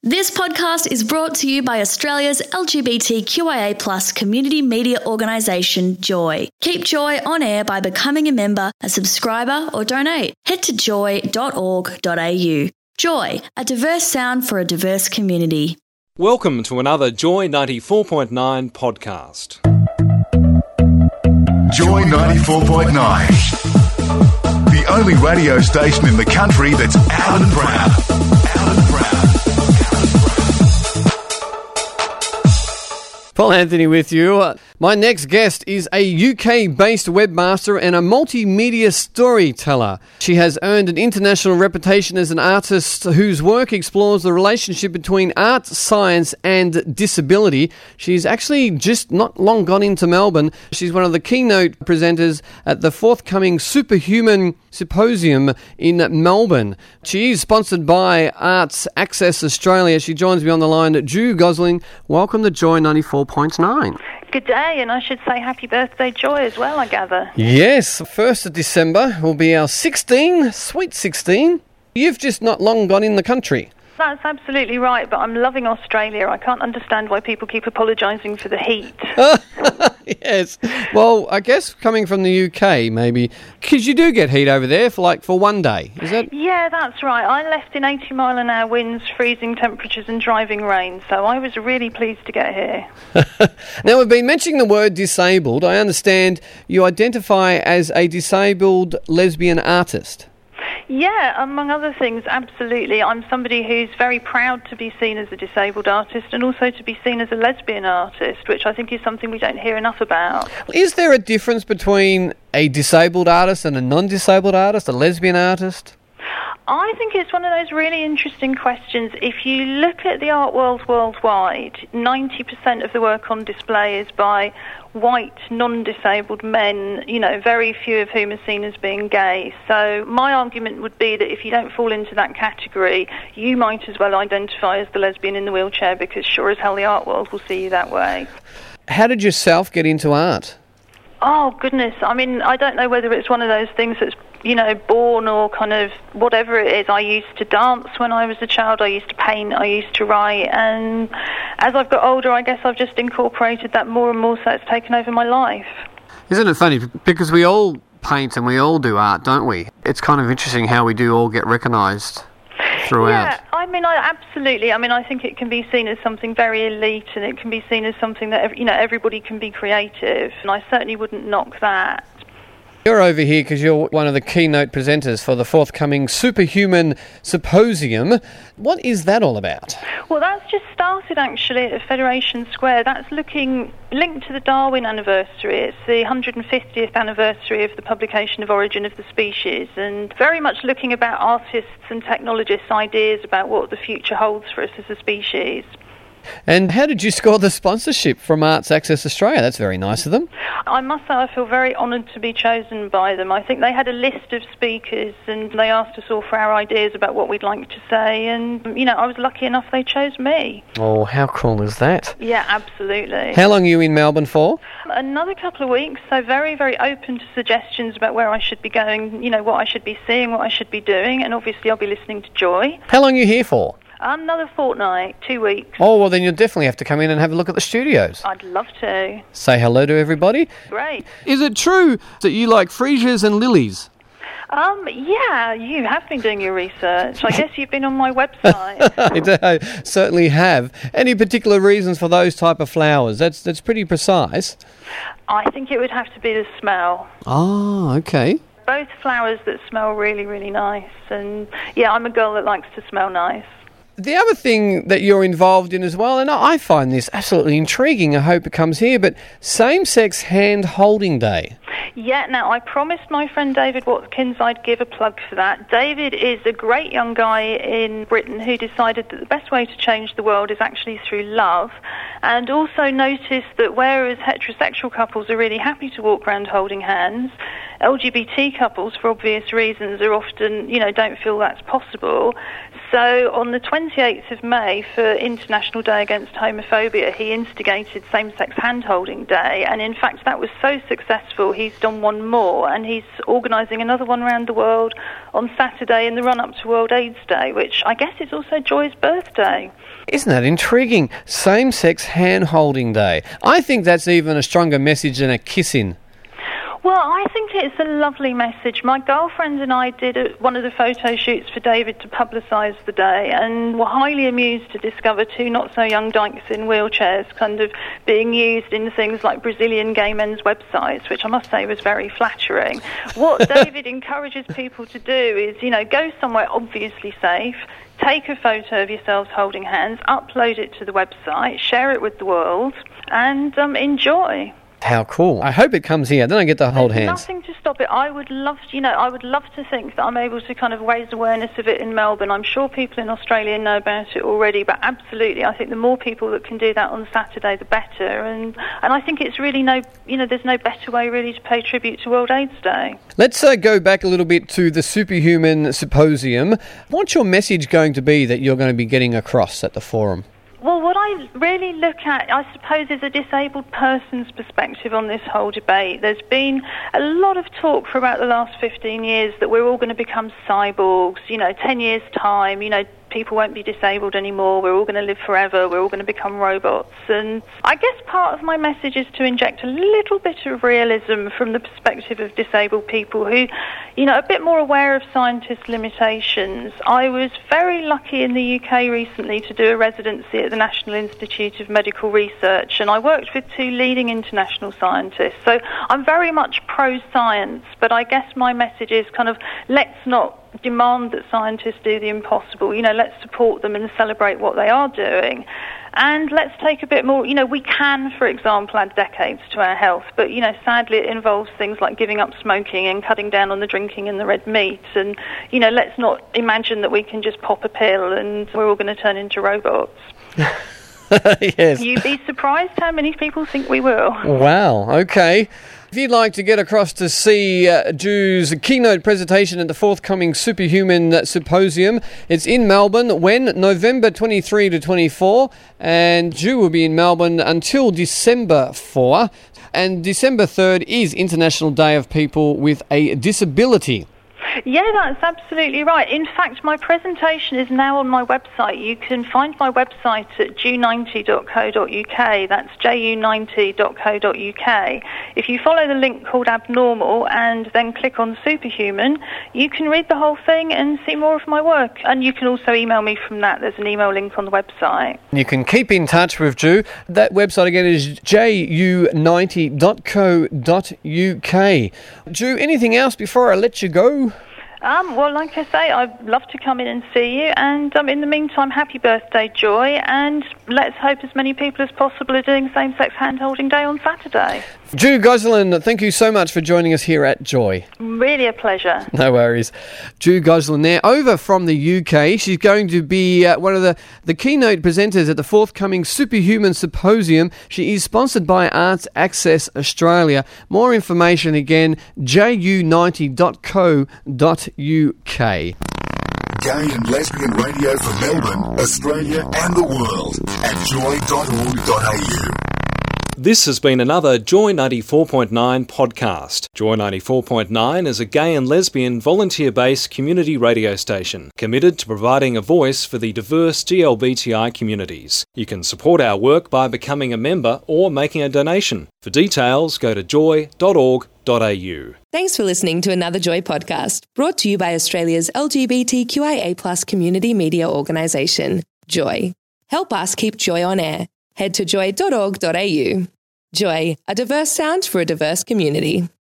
This podcast is brought to you by Australia's LGBTQIA+ community media organisation, Joy. Keep Joy on air by becoming a member, a subscriber or donate. Head to joy.org.au. Joy, a diverse sound for a diverse community. Welcome to another Joy 94.9 podcast. Joy 94.9. The only radio station in the country that's out and proud. Out and proud. Paul Anthony with you. My next guest is a UK-based webmaster and a multimedia storyteller. She has earned an international reputation as an artist whose work explores the relationship between art, science and disability. She's actually just not long gone into Melbourne. She's one of the keynote presenters at the forthcoming Superhuman Symposium in Melbourne. She is sponsored by Arts Access Australia. She joins me on the line. Ju Gosling, welcome to Joy 94.9. Good day, and I should say happy birthday, Joy, as well, I gather. Yes, 1st of December will be our sweet 16. You've just not long gone in the country. That's absolutely right, but I'm loving Australia. I can't understand why people keep apologising for the heat. Yes. Well, I guess coming from the UK, maybe, because you do get heat over there for one day, is that? Yeah, that's right. I left in 80-mile-an-hour winds, freezing temperatures and driving rain, so I was really pleased to get here. Now, we've been mentioning the word disabled. I understand you identify as a disabled lesbian artist. Yeah, among other things, absolutely. I'm somebody who's very proud to be seen as a disabled artist and also to be seen as a lesbian artist, which I think is something we don't hear enough about. Is there a difference between a disabled artist and a non-disabled artist, a lesbian artist? I think it's one of those really interesting questions. If you look at the art world worldwide, 90% of the work on display is by white, non-disabled men, very few of whom are seen as being gay. So my argument would be that if you don't fall into that category, you might as well identify as the lesbian in the wheelchair, because sure as hell the art world will see you that way. How did yourself get into art? Oh, goodness. I mean, I don't know whether it's one of those things that's born or kind of whatever it is. I used to dance when I was a child. I used to paint. I used to write. And as I've got older, I guess I've just incorporated that more and more, so it's taken over my life. Isn't it funny? Because we all paint and we all do art, don't we? It's kind of interesting how we do all get recognised throughout. Yeah, absolutely. I think it can be seen as something very elite, and it can be seen as something that, everybody can be creative. And I certainly wouldn't knock that. You're over here because you're one of the keynote presenters for the forthcoming Superhuman Symposium. What is that all about? Well, that's just started actually at Federation Square. That's linked to the Darwin anniversary. It's the 150th anniversary of the publication of Origin of the Species, and very much looking about artists and technologists' ideas about what the future holds for us as a species. And how did you score the sponsorship from Arts Access Australia? That's very nice of them. I must say I feel very honoured to be chosen by them. I think they had a list of speakers and they asked us all for our ideas about what we'd like to say, and, I was lucky enough they chose me. Oh, how cool is that? Yeah, absolutely. How long are you in Melbourne for? Another couple of weeks, so very, very open to suggestions about where I should be going, what I should be seeing, what I should be doing, and obviously I'll be listening to Joy. How long are you here for? Another fortnight, 2 weeks. Oh, well, then you'll definitely have to come in and have a look at the studios. I'd love to. Say hello to everybody. Great. Is it true that you like freesias and lilies? Yeah, you have been doing your research. I guess you've been on my website. I certainly have. Any particular reasons for those type of flowers? That's pretty precise. I think it would have to be the smell. Oh, okay. Both flowers that smell really, really nice. And, yeah, I'm a girl that likes to smell nice. The other thing that you're involved in as well, and I find this absolutely intriguing, I hope it comes here, but same-sex hand-holding day. Yeah, now I promised my friend David Watkins I'd give a plug for that. David is a great young guy in Britain who decided that the best way to change the world is actually through love, and also noticed that whereas heterosexual couples are really happy to walk around holding hands, LGBT couples, for obvious reasons, are often, don't feel that's possible. So on the 28th of May, for International Day Against Homophobia, he instigated Same-Sex Hand-Holding Day, and in fact that was so successful he's done one more, and he's organising another one around the world on Saturday in the run-up to World AIDS Day, which I guess is also Joy's birthday. Isn't that intriguing? Same-Sex Hand-Holding Day. I think that's even a stronger message than a kissing. Well, I think it's a lovely message. My girlfriend and I did one of the photo shoots for David to publicise the day, and were highly amused to discover two not-so-young dykes in wheelchairs kind of being used in things like Brazilian gay men's websites, which I must say was very flattering. What David encourages people to do is, go somewhere obviously safe, take a photo of yourselves holding hands, upload it to the website, share it with the world, and enjoy. How cool. I hope it comes here. Then I get to hold hands. Nothing to stop it. I would love to think that I'm able to kind of raise awareness of it in Melbourne. I'm sure people in Australia know about it already, but absolutely, I think the more people that can do that on Saturday, the better. And I think it's really there's no better way really to pay tribute to World AIDS Day. Let's go back a little bit to the Superhuman Symposium. What's your message going to be that you're going to be getting across at the forum? Well, what I really look at, I suppose, is a disabled person's perspective on this whole debate. There's been a lot of talk for about the last 15 years that we're all going to become cyborgs, 10 years' time, people won't be disabled anymore, we're all going to live forever, we're all going to become robots. And I guess part of my message is to inject a little bit of realism from the perspective of disabled people who, a bit more aware of scientists' limitations. I was very lucky in the UK recently to do a residency at the National Institute of Medical Research, and I worked with two leading international scientists. So I'm very much pro-science, but I guess my message is kind of, let's not demand that scientists do the impossible. Let's support them and celebrate what they are doing. And let's take a bit more, we can, for example, add decades to our health, but, sadly it involves things like giving up smoking and cutting down on the drinking and the red meat. And, let's not imagine that we can just pop a pill and we're all going to turn into robots. Yes. You'd be surprised how many people think we will. Wow, okay. If you'd like to get across to see Ju's keynote presentation at the forthcoming Superhuman Symposium, it's in Melbourne. When? November 23 to 24. And Ju will be in Melbourne until December 4. And December 3rd is International Day of People with a Disability. Yeah, that's absolutely right. In fact, my presentation is now on my website. You can find my website at ju90.co.uk. That's ju90.co.uk. If you follow the link called Abnormal and then click on Superhuman, you can read the whole thing and see more of my work. And you can also email me from that. There's an email link on the website. You can keep in touch with Ju. That website again is ju90.co.uk. Ju, anything else before I let you go? Well, like I say, I'd love to come in and see you. And in the meantime, happy birthday, Joy. And let's hope as many people as possible are doing Same-Sex Hand-Holding Day on Saturday. Ju Gosselin, thank you so much for joining us here at Joy. Really a pleasure. No worries. Ju Gosselin there, over from the UK. She's going to be one of the keynote presenters at the forthcoming Superhuman Symposium. She is sponsored by Arts Access Australia. More information again, ju90.co.uk. Gay and lesbian radio for Melbourne, Australia and the world at joy.org.au. This has been another Joy 94.9 podcast. Joy 94.9 is a gay and lesbian volunteer-based community radio station committed to providing a voice for the diverse GLBTI communities. You can support our work by becoming a member or making a donation. For details, go to joy.org.au. Thanks for listening to another Joy podcast, brought to you by Australia's LGBTQIA+ community media organisation, Joy. Help us keep Joy on air. Head to joy.org.au. Joy, a diverse sound for a diverse community.